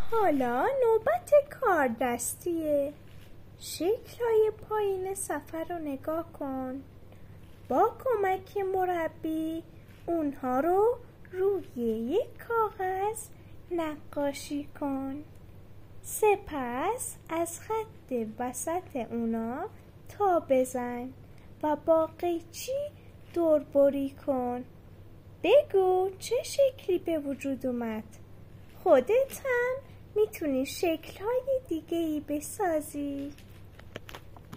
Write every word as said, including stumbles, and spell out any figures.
حالا نوبت کار دستیه. شکل‌های پایین صفحه رو نگاه کن. با کمک مربی اونها رو روی یک کاغذ نقاشی کن. سپس از خط وسط اونا تا بزن و با قیچی دوربری کن. بگو چه شکلی به وجود اومد. خودت هم میتونی شکل‌های دیگه‌ای بسازی.